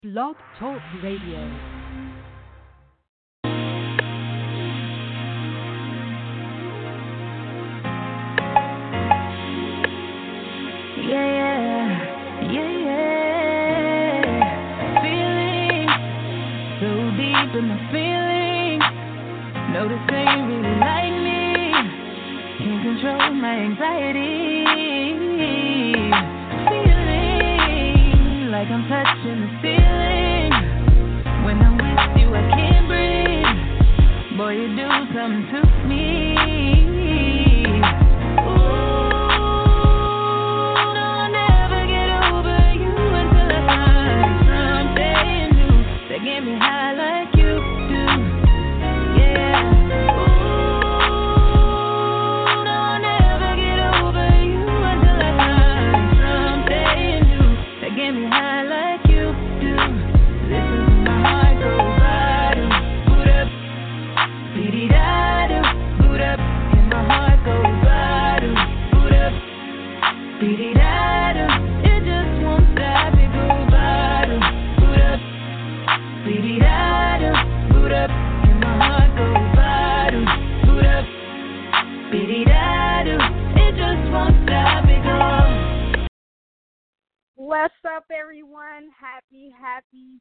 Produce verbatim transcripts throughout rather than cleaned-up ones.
Blog Talk Radio. In my feelings, know this ain't really like me. Can't control my anxiety. Feeling like I'm touching the ceiling. When I'm with you, I can't breathe. Boy, you do something to me. Ooh, no, I'll never get over you until I find something new that get me high like you. What's up, everyone? Happy, happy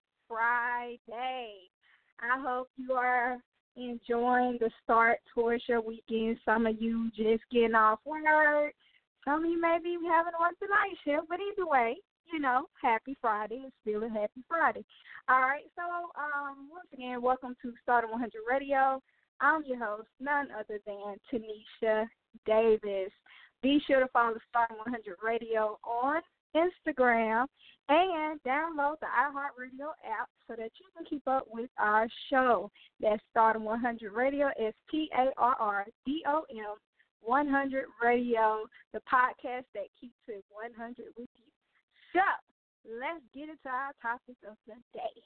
Friday. I hope you are enjoying the start towards your weekend. Some of you just getting off work. Some of you may be having to work the night shift. But either way, you know, happy Friday. It's still a happy Friday. All right, so um, once again, welcome to Stardom one hundred Radio. I'm your host, none other than Tanisha Davis. Be sure to follow Stardom one hundred Radio on Instagram and download the iHeartRadio app so that you can keep up with our show. That's Stardom one hundred Radio. It's P A R R D O M one hundred Radio, the podcast that keeps it one hundred with you. So let's get into our topic of the day.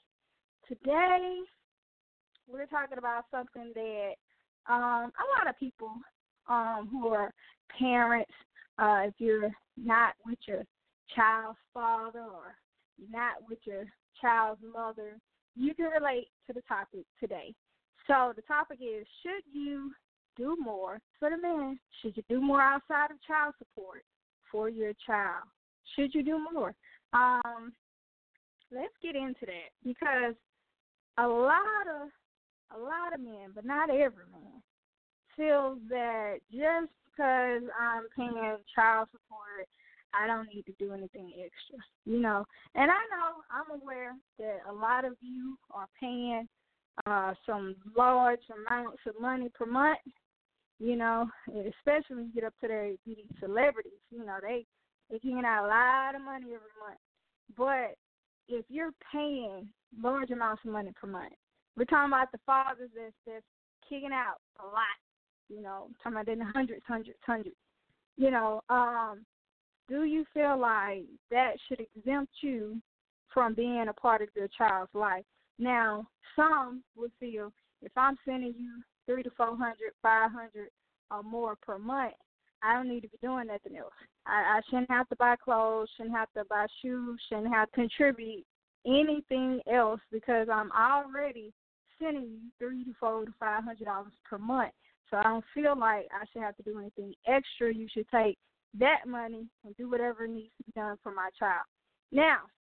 Today we're talking about something that um, a lot of people um, who are parents, uh, if you're not with your child's father or not with your child's mother, you can relate to the topic today. So the topic is, should you do more for the man? Should you do more outside of child support for your child? Should you do more? Um, let's get into that, because a lot of a lot of men, but not every man, feels that just because I'm paying child support, I don't need to do anything extra, you know. And I know, I'm aware that a lot of you are paying uh, some large amounts of money per month, you know, especially when you get up to their these celebrities. You know, they, they getting out a lot of money every month. But if you're paying large amounts of money per month, we're talking about the fathers that's, that's kicking out a lot, you know, talking about in the hundreds, hundreds, hundreds, you know, um, do you feel like that should exempt you from being a part of your child's life? Now, some would feel if I'm sending you three to four hundred, five hundred or more per month, I don't need to be doing nothing else. I, I shouldn't have to buy clothes, shouldn't have to buy shoes, shouldn't have to contribute anything else, because I'm already sending you three to four to five hundred dollars per month. So I don't feel like I should have to do anything extra. You should take that money and do whatever needs to be done for my child. Now,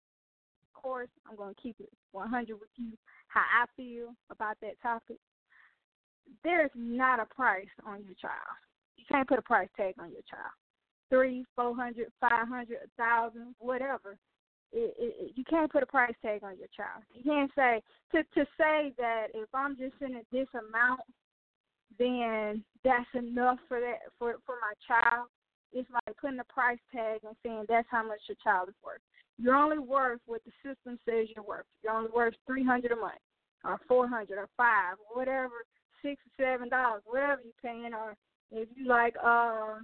of course, I'm going to keep it one hundred with you, how I feel about that topic. There's not a price on your child. You can't put a price tag on your child. Three, four hundred, five hundred, a thousand, whatever. It, it, it, you can't put a price tag on your child. You can't say, to, to say that if I'm just sending this amount, then that's enough for that for, for my child. It's like putting a price tag and saying that's how much your child is worth. You're only worth what the system says you're worth. You're only worth three hundred dollars a month, or four hundred dollars, or five, or whatever, six or seven dollars, whatever you're paying. Or if you like uh,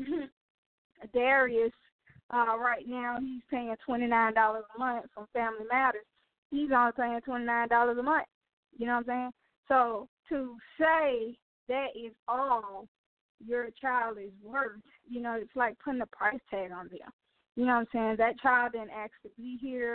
Darius, uh, right now he's paying twenty-nine dollars a month from Family Matters. He's only paying twenty-nine dollars a month. You know what I'm saying? So to say that is all your child is worth, you know, it's like putting a price tag on them. You know what I'm saying? That child didn't ask to be here,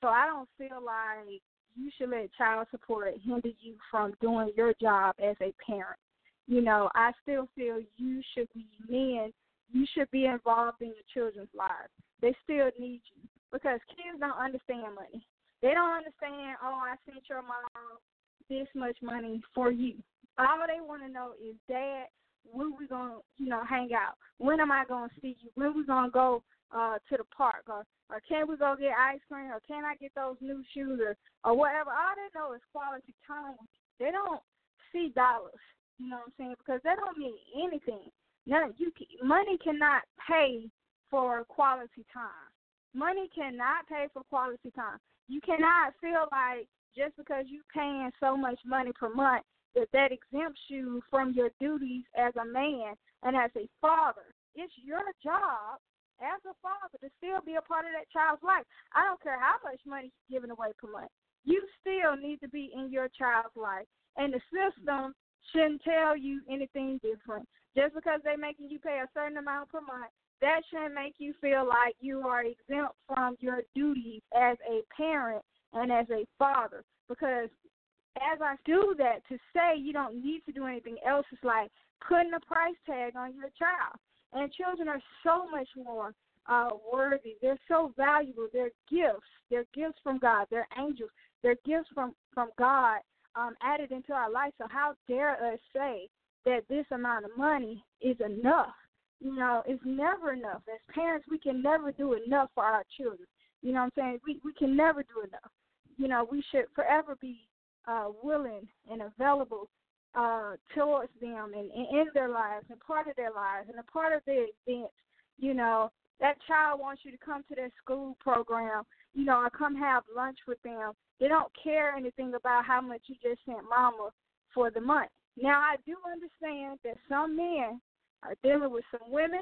So I don't feel like you should let child support hinder you from doing your job as a parent. You know, I still feel you should be men. You should be involved in your children's lives. They still need you because kids don't understand money. They don't understand, oh, I sent your mom this much money for you. All they want to know is, Dad, when we going to, you know, hang out? When am I going to see you? When we going to go uh, to the park? Or, or can we go get ice cream? Or can I get those new shoes? Or, or whatever. All they know is quality time. They don't see dollars, you know what I'm saying, because that don't mean anything. None, you can, money cannot pay for quality time. Money cannot pay for quality time. You cannot feel like just because you're paying so much money per month that that exempts you from your duties as a man and as a father. It's your job as a father to still be a part of that child's life. I don't care how much money you're giving away per month. You still need to be in your child's life. And the system shouldn't tell you anything different. Just because they're making you pay a certain amount per month, that shouldn't make you feel like you are exempt from your duties as a parent and as a father. Because as I do that, to say you don't need to do anything else is like putting a price tag on your child. And children are so much more uh, worthy. They're so valuable. They're gifts. They're gifts from God. They're angels. They're gifts from, from God um, added into our life. So how dare us say that this amount of money is enough? You know, it's never enough. As parents, we can never do enough for our children. You know what I'm saying? We we can never do enough. You know, we should forever be uh, willing and available uh, towards them and, and in their lives and part of their lives and a part of their events. You know, that child wants you to come to their school program, you know, or come have lunch with them. They don't care anything about how much you just sent mama for the month. Now, I do understand that some men are dealing with some women,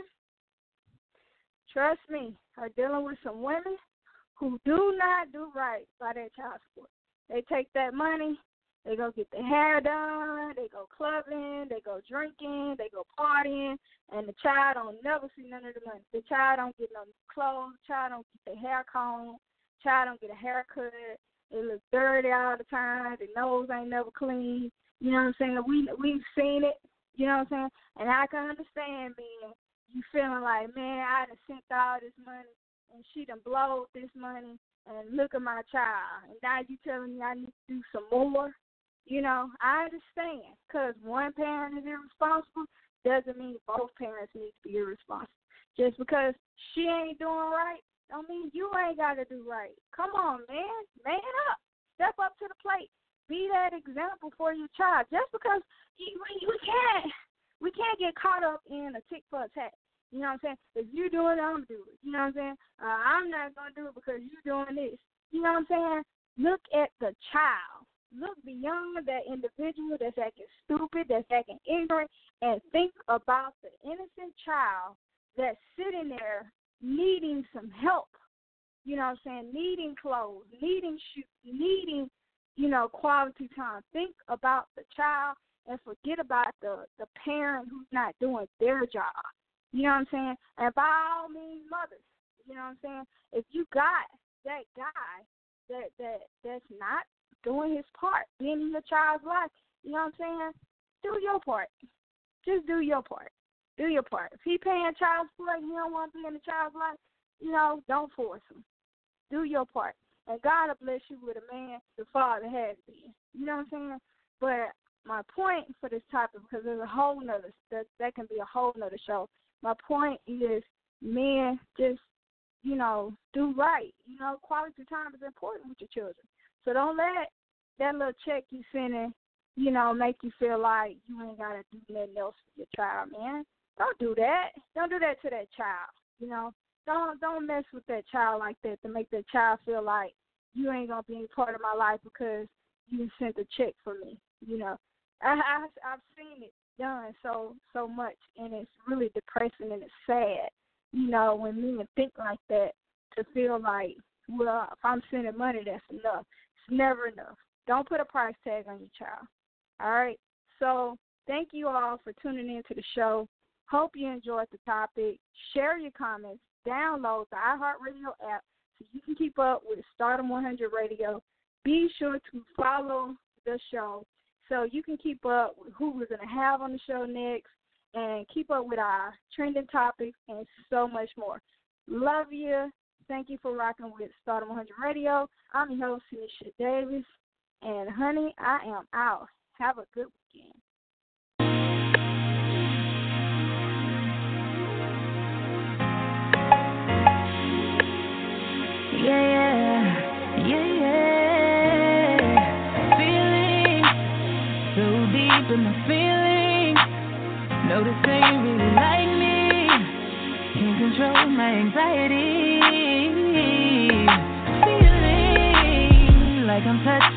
trust me, are dealing with some women who do not do right by their child support. They take that money, they go get their hair done, they go clubbing, they go drinking, they go partying, and the child don't never see none of the money. The child don't get no clothes, the child don't get their hair combed, the child don't get a haircut, they look dirty all the time, their nose ain't never clean. You know what I'm saying? We, we've seen it. You know what I'm saying? And I can understand being you feeling like, man, I done sent all this money and she done blowed this money and look at my child. And now you telling me I need to do some more. You know, I understand because one parent is irresponsible doesn't mean both parents need to be irresponsible. Just because she ain't doing right don't mean you ain't got to do right. Come on, man. Man up. Step up to the plate. Be that example for your child. Just because you, we, we can't we can't get caught up in a tick for a tat. You know what I'm saying? If you do it, I'm do it. You know what I'm saying? Uh, I'm not gonna do it because you doing this. You know what I'm saying? Look at the child. Look beyond that individual that's acting stupid, that's acting ignorant, and think about the innocent child that's sitting there needing some help. You know what I'm saying? Needing clothes, needing shoes, needing, you know, quality time. Think about the child and forget about the, the parent who's not doing their job. You know what I'm saying? And by all means, mothers, you know what I'm saying? If you got that guy that, that that's not doing his part, being in your child's life, you know what I'm saying? Do your part. Just do your part. Do your part. If he paying child support and you don't want to be in the child's life, you know, don't force him. Do your part. And God will bless you with a man the father has been. You know what I'm saying? But my point for this topic, because there's a whole nother, that, that can be a whole nother show. My point is men just, you know, do right. You know, quality time is important with your children. So don't let that little check you sending, you know, make you feel like you ain't got to do nothing else for your child, man. Don't do that. Don't do that to that child, you know. Don't don't mess with that child like that to make that child feel like you ain't going to be a part of my life because you sent a check for me, you know. I, I, I've seen it done so so much, and it's really depressing and it's sad, you know, when men think like that to feel like, well, if I'm sending money, that's enough. It's never enough. Don't put a price tag on your child, all right? So thank you all for tuning in to the show. Hope you enjoyed the topic. Share your comments. Download the iHeartRadio app. so you can keep up with Stardom one hundred Radio. Be sure to follow the show so you can keep up with who we're going to have on the show next and keep up with our trending topics and so much more. Love you. Thank you for rocking with Stardom one hundred Radio. I'm your host, Tanisha Davis. And, honey, I am out. Have a good weekend. Yeah, yeah, yeah, yeah. Feeling so deep in my feelings. No, this ain't really like me. Can't control my anxiety. Feeling like I'm touching